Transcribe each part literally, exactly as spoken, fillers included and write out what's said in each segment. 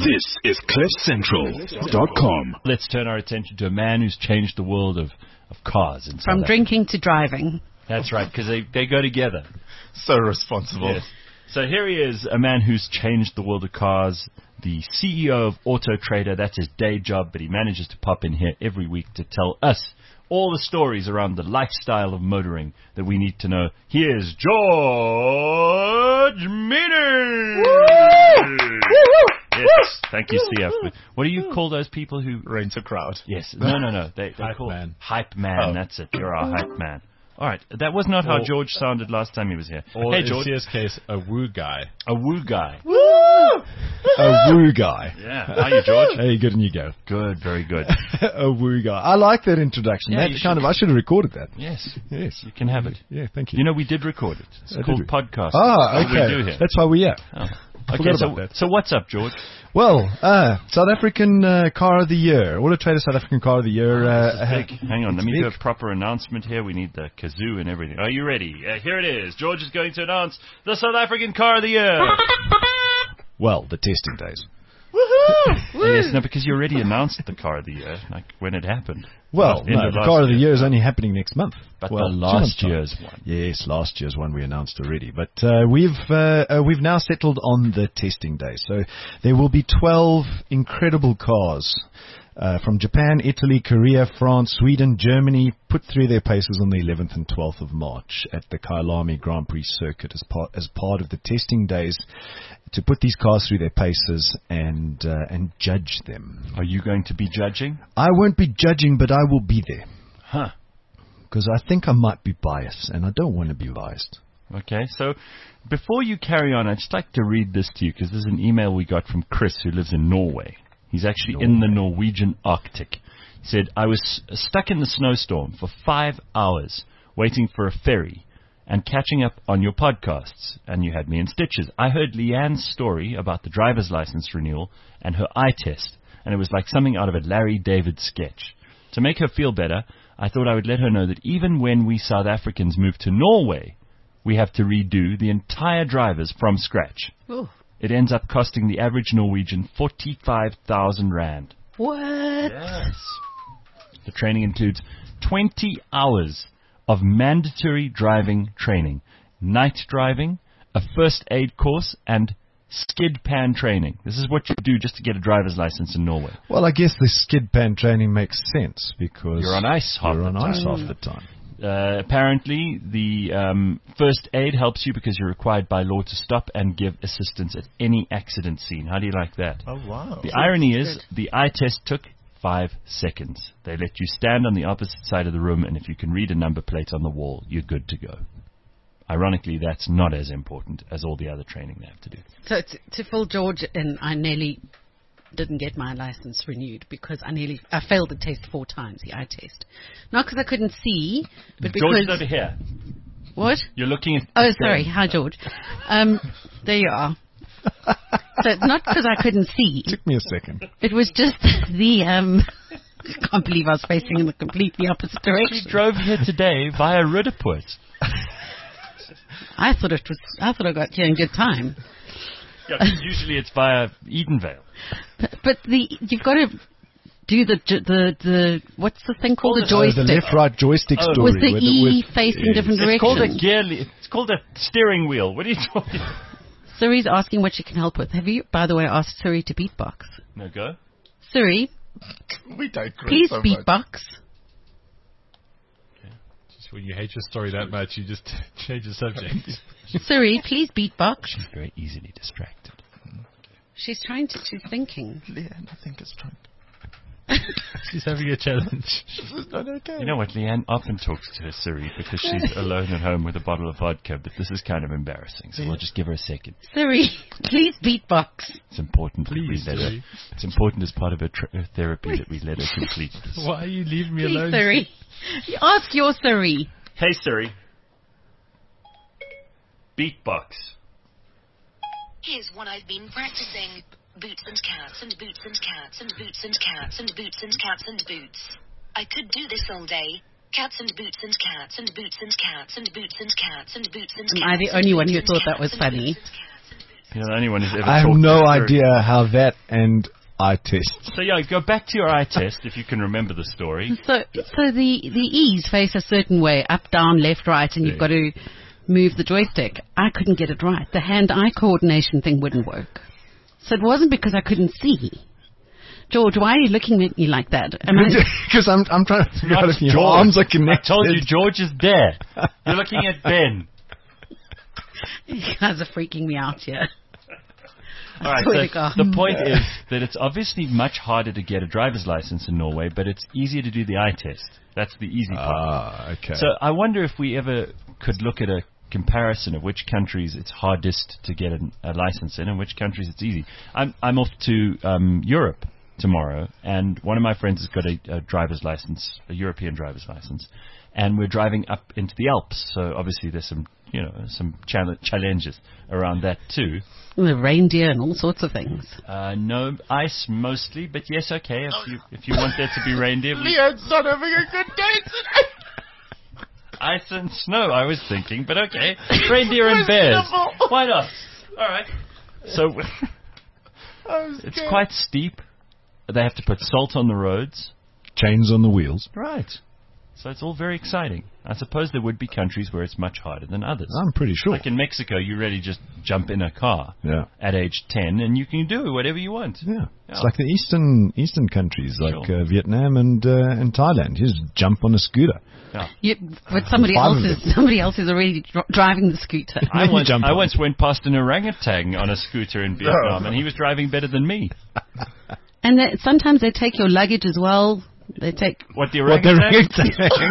This is cliff central dot com. Let's turn our attention to a man who's changed the world of, of cars. In From South drinking to driving. That's right, because they, they go together. So responsible. Yes. So here he is, a man who's changed the world of cars, the C E O of Auto Trader. That's his day job, but he manages to pop in here every week to tell us all the stories around the lifestyle of motoring that we need to know. Here's George Miner. Yes, thank you, C F. What do you call those people who rent a crowd? Yes, no, no, no. They, they Hype call man. Hype man. Oh. That's it. You're our hype man. All right, that was not how Or- George sounded last time he was here. Or hey, in George, Sia's case, a woo guy. a woo guy. A woo guy. Yeah, how are you, George? Hey, good and you go. Good, very good. A woo guy. I like that introduction. Yeah, That's you kind should- of. I should have recorded that. Yes, Yes. you can have it. Yeah, thank you. You know, we did record it. It's Uh, called did we? podcast. Ah, That's what okay. we do here. That's why we're here. Oh. Okay, forgot so, about that. so what's up, George? Well, uh, South African uh, Car of the Year. Auto Trader South African Car of the Year. This Uh, is ha- big. Hang on, let me big. do a proper announcement here. We need the kazoo and everything. Are you ready? Uh, here it is. George is going to announce the South African Car of the Year. well, the testing days. Yes, no, because you already announced the Car of the Year, like when it happened. Well, End no, of the last Car of the year. Year is only happening next month. But well, the two last months' time. year's one. Yes, last year's one we announced already. But uh, we've uh, uh, we've now settled on the testing day. So there will be twelve incredible cars uh, from Japan, Italy, Korea, France, Sweden, Germany, put through their paces on the eleventh and twelfth of March at the Kyalami Grand Prix circuit as part as part of the testing days to put these cars through their paces and uh, and judge them. Are you going to be judging? I won't be judging, but I will be there. Huh. Because I think I might be biased, and I don't want to be biased. Okay, so before you carry on, I'd just like to read this to you because this is an email we got from Chris who lives in Norway. He's actually Norway. in the Norwegian Arctic. He said, I was s- stuck in the snowstorm for five hours waiting for a ferry and catching up on your podcasts, and you had me in stitches. I heard Leanne's story about the driver's license renewal and her eye test, and it was like something out of a Larry David sketch. To make her feel better, I thought I would let her know that even when we South Africans move to Norway, we have to redo the entire drivers from scratch. Ooh. It ends up costing the average Norwegian forty-five thousand rand. What? Yes. The training includes twenty hours of mandatory driving training, night driving, a first aid course, and skid pan training. This is what you do just to get a driver's license in Norway. Well, I guess the skid pan training makes sense because You're on ice half you're the on time. ice half the time. Uh, apparently, the um, first aid helps you because you're required by law to stop and give assistance at any accident scene. How do you like that? Oh, wow. The irony is, the eye test took five seconds. They let you stand on the opposite side of the room, and if you can read a number plate on the wall, you're good to go. Ironically, that's not as important as all the other training they have to do. So to, to fill George in, I nearly didn't get my license renewed because I nearly I failed the test four times, the eye test. Not because I couldn't see, but George is because over here. what? You're looking at... Oh, sorry. Hi, George. Um, there you are. So it's not because I couldn't see. Took me a second. It was just the um. I can't believe I was facing in the completely opposite He direction. drove here today via Rudderpoort. I thought it was. I thought I got here in good time. Yeah, 'cause usually it's via Edenvale. But, but the you've got to do the jo- the the what's the thing called, the Oh, the joystick left-right joystick Oh. story. with the with E with- facing yes. different It's called a directions. gear. Li- it's called a steering wheel. What are you talking? Siri's asking what she can help with. Have you, by the way, asked Siri to beatbox? No go. Siri, We digress please so much. beatbox. Just when you hate your story that much, you just change the subject. Siri, please beatbox. She's very easily distracted. She's trying to. She's thinking. Leanne, I think it's trying. She's having a challenge. She's not okay. You know what? Leanne often talks to her Siri because she's alone at home with a bottle of vodka, but this is kind of embarrassing, so we'll just give her a second. Siri, please beatbox. It's important Please, that we let her. Siri. It's important as part of her, tr- her therapy that we let her complete this. Why are you leaving me Please, alone? Siri. You ask your Siri. Hey Siri. Beatbox. Here's one I've been practicing. Boots and cats and boots and cats and boots and cats and boots and cats and boots. I could do this all day. Cats and boots and cats and boots and cats and boots and cats and boots and cats. Am I the only one who thought that was funny? You're the only one who's ever I have talked no me through. idea how that and eye test. So yeah, go back to your eye test if you can remember the story. So, so the the E's face a certain way, up, down, left, right, and you've got to move the joystick. I couldn't get it right. The hand-eye coordination thing wouldn't work. So it wasn't because I couldn't see. George, why are you looking at me like that? Am I- Because I'm I'm trying to figure Not out if your George. arms are I connected. told you George is there. You're looking at Ben. You guys are freaking me out here. All right, swear so to God. the point is that it's obviously much harder to get a driver's license in Norway, but it's easier to do the eye test. That's the easy part. Ah, okay. So I wonder if we ever could look at a comparison of which countries it's hardest to get a, a license in and which countries it's easy. I'm I'm off to um, Europe tomorrow, and one of my friends has got a, a driver's license, a European driver's license, and we're driving up into the Alps. So obviously there's some you know some chal- challenges around that too. The reindeer and all sorts of things. Uh, no ice mostly, but yes, okay. If you if you want there to be reindeer, we, Leon's not having a good day today. ice and snow. I was thinking, but okay, reindeer and bears. Why not? All right. So it's quite steep. They have to put salt on the roads. Chains on the wheels. Right. So it's all very exciting. I suppose there would be countries where it's much harder than others. I'm pretty sure. Like in Mexico, you really just jump in a car Yeah. at age ten, and you can do whatever you want. Yeah. Yeah. It's like the eastern eastern countries, like Sure. uh, Vietnam and uh, and Thailand. You just jump on a scooter. You, but somebody Five else of is somebody else is already dri- driving the scooter. I You once, jump I on. once went past an orangutan on a scooter in Vietnam, and he was driving better than me. And they, sometimes they take your luggage as well. They take. What, the What the orangutan?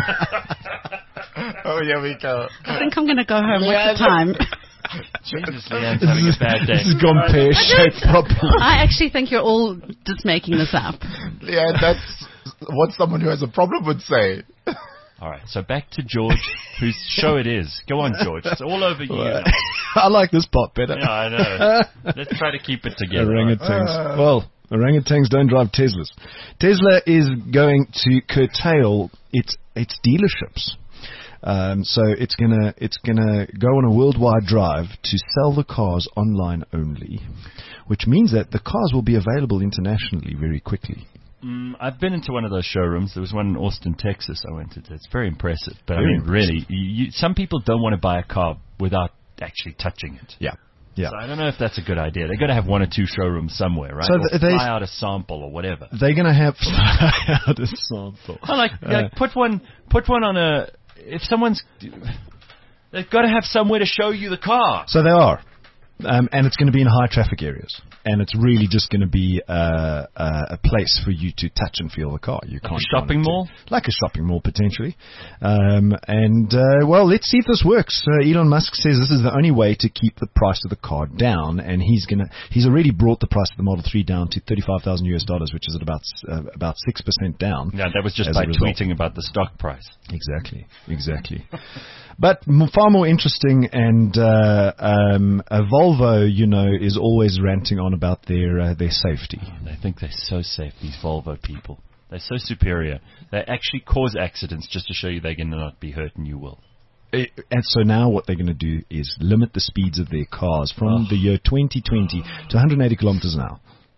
Oh, here we go. I think I'm going to go home. What's the time? Jesus, Leanne's having a bad day. This has gone pear-shaped properly. I actually think you're all just making this up. Yeah, that's what someone who has a problem would say. All right, so back to George, whose show it is. Go on, George. It's all over you. now. I like this part better. Yeah, I know. Let's try to keep it together. Orangutans. Well, orangutans don't drive Teslas. Tesla is going to curtail its its dealerships. Um, so it's gonna it's gonna go on a worldwide drive to sell the cars online only, which means that the cars will be available internationally very quickly. Mm, I've been into one of those showrooms. There was one in Austin, Texas I went to. It's very impressive. But Very I mean, really, you, you, some people don't want to buy a car without actually touching it. Yeah, yeah. So I don't know if that's a good idea. They've got to have one or two showrooms somewhere, right? So or th- they- fly out a sample or whatever. They're gonna have out a sample. Oh, like, like put one, put one on a. If someone's, they've got to have somewhere to show you the car. So they are. Um, and it's going to be in high traffic areas. And it's really just going to be uh, uh, a place for you to touch and feel the car. You Like can't a shopping connect it. mall? Like a shopping mall, potentially. Um, and, uh, well, let's see if this works. Uh, Elon Musk says this is the only way to keep the price of the car down. And he's going to, he's already brought the price of the Model three down to thirty-five thousand U S dollars, which is at about, uh, about six percent down. Yeah, that was just as by a result. tweeting about the stock price. Exactly, exactly. But m- far more interesting, and uh, um, a Volvo, you know, is always ranting on about their uh, their safety. They think they're so safe, these Volvo people. They're so superior. They actually cause accidents just to show you they're going to not be hurt, and you will. It, and so now what they're going to do is limit the speeds of their cars from the year twenty twenty to one hundred eighty kilometers an hour.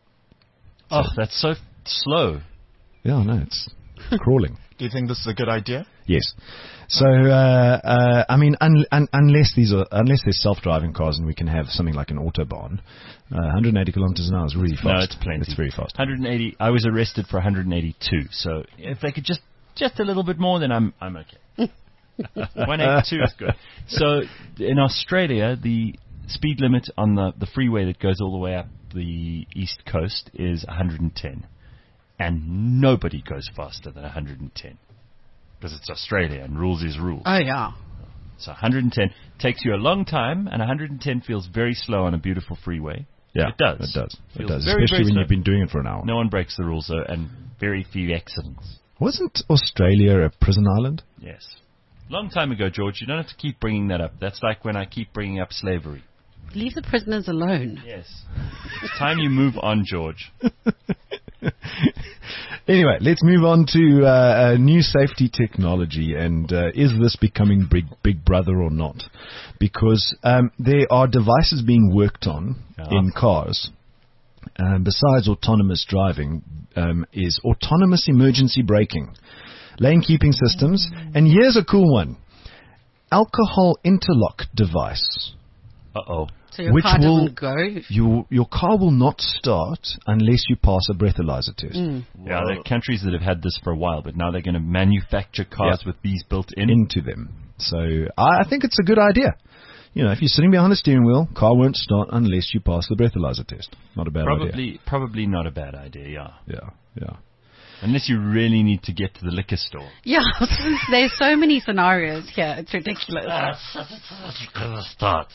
Oh, that's so f- slow. Yeah, no, it's crawling. Do you think this is a good idea? Yes. So, uh, uh, I mean, un- un- unless these are, unless they're self-driving cars and we can have something like an autobahn, uh, one hundred eighty kilometers an hour is really fast. No, it's plenty. It's very fast. one hundred eighty. I was arrested for one hundred eighty-two. So if they could just just a little bit more, then I'm I'm okay. one eighty-two is good. So in Australia, the speed limit on the the freeway that goes all the way up the east coast is one hundred ten, and nobody goes faster than one hundred ten because it's Australia and rules is rules. Oh yeah. So one hundred ten takes you a long time, and one hundred ten feels very slow on a beautiful freeway. Yeah, it does. It does. It Feels does. very, Especially very when slow. you've been doing it for an hour. No one breaks the rules, though, and very few accidents. Wasn't Australia a prison island? Yes. Long time ago, George. You don't have to keep bringing that up. That's like when I keep bringing up slavery. Leave the prisoners alone. Yes. It's time you move on, George. Anyway, let's move on to uh, uh, new safety technology, and uh, is this becoming big, big brother or not? Because um, there are devices being worked on Yeah. in cars. Um, besides autonomous driving, um, is autonomous emergency braking, lane keeping systems, and here's a cool one: alcohol interlock device. Uh-oh. So your Which car will- doesn't go. Your your car will not start unless you pass a breathalyzer test. Yeah, there are countries that have had this for a while, but now they're going to manufacture cars Yeah. with these built in. Into them. So I, I think it's a good idea. You know, if you're sitting behind the steering wheel, car won't start unless you pass the breathalyzer test. Not a bad idea. Probably, probably not a bad idea, yeah. Yeah, yeah. Unless you really need to get to the liquor store. Yeah, there's so many scenarios here. It's ridiculous. Start.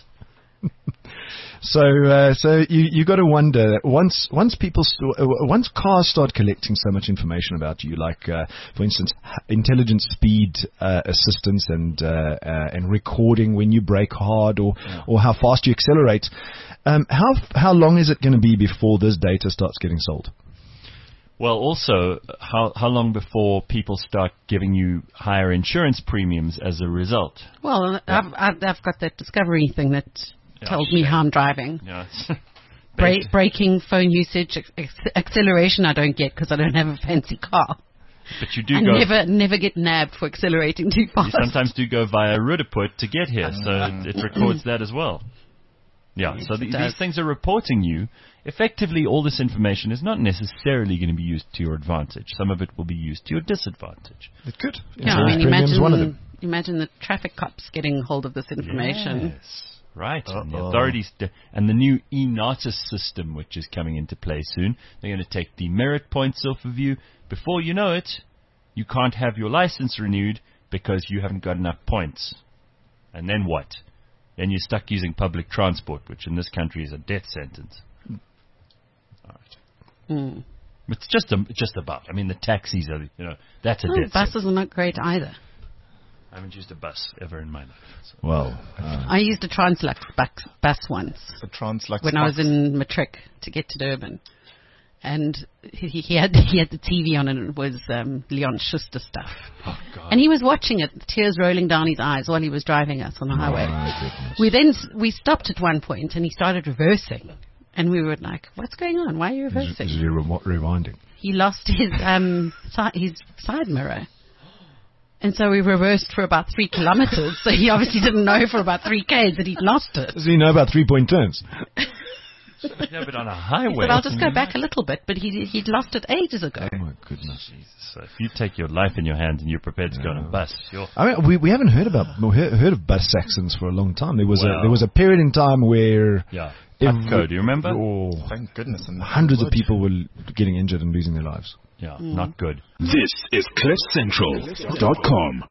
So, uh, so you you got to wonder once once people st- uh, once cars start collecting so much information about you, like uh, for instance, h- intelligent speed uh, assistance and uh, uh, and recording when you brake hard or Yeah. or how fast you accelerate. Um, how how long is it going to be before this data starts getting sold? Well, also, how how long before people start giving you higher insurance premiums as a result? Well, I've, I've, I've got that discovery thing that Yeah, tells me shame. how I'm driving. Yeah. Bra- braking, phone usage, ac- acceleration I don't get because I don't have a fancy car. But you do I go. never never get nabbed for accelerating too You fast. sometimes do go via Rudaput to get here, so it, it records that as well. Yeah, Yes, so it the, does. these things are reporting you. Effectively, all this information is not necessarily going to be used to your advantage. Some of it will be used to your disadvantage. It could. Yeah, I mean, Premium's imagine, one of them. imagine the traffic cops getting hold of this information. Yes, right. And the Uh-oh. authorities d- and the new e-Natus system, which is coming into play soon, they're going to take demerit points off of you. Before you know it, you can't have your license renewed because you haven't got enough points. And then what? Then you're stuck using public transport, which in this country is a death sentence. All right. Mm. It's just a, just about. I mean, the taxis are, you know, that's a Oh, death sentence. buses are not great either. I haven't used a bus ever in my life. So. Well, uh, I used a Translux bus, bus once The Translux when I was box. in Matric to get to Durban. And he, he had he had the T V on and it was um, Leon Schuster stuff. Oh, God. And he was watching it, tears rolling down his eyes while he was driving us on the highway. my goodness. We then s- we stopped at one point and he started reversing, and we were like, "What's going on? Why are you Is, reversing?" is he re- rewinding? He lost his um si- his side mirror, and so we reversed for about three kilometers. So he obviously didn't know for about three k's that he'd lost it. Does he know about three-point turns? No, but on a highway. But I'll just go back a little bit. But he he'd lost it ages ago. Oh my goodness. So if you take your life in your hands and you're prepared to go on a bus, you're I mean, we we haven't heard about we heard, heard of bus accidents for a long time. There was a Well. there was a period in time where yeah. every- Putco, do you remember? oh, Thank goodness. And hundreds of people were getting injured and losing their lives. Yeah, not good. This is cliff central dot com.